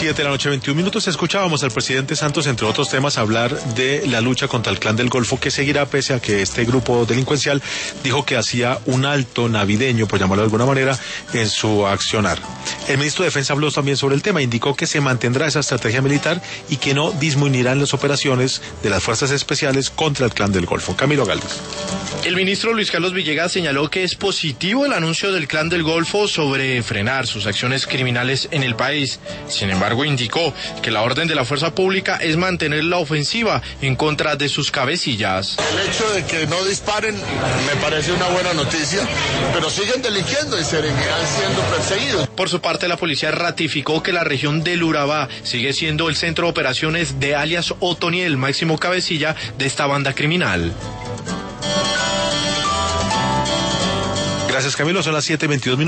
7:21 escuchábamos al presidente Santos, entre otros temas, hablar de la lucha contra el Clan del Golfo, que seguirá pese a que este grupo delincuencial dijo que hacía un alto navideño, por llamarlo de alguna manera, en su accionar. El ministro de Defensa habló también sobre el tema, indicó que se mantendrá esa estrategia militar y que no disminuirán las operaciones de las fuerzas especiales contra el Clan del Golfo. Camilo Galvez. El ministro Luis Carlos Villegas señaló que es positivo el anuncio del Clan del Golfo sobre frenar sus acciones criminales en el país. Sin embargo, indicó que la orden de la fuerza pública es mantener la ofensiva en contra de sus cabecillas. El hecho de que no disparen me parece una buena noticia, pero siguen delinquiendo y seguirán siendo perseguidos. Por su parte, la policía ratificó que la región del Urabá sigue siendo el centro de operaciones de alias Otoniel, máximo cabecilla de esta banda criminal. Gracias, Camilo. Son las 7:22.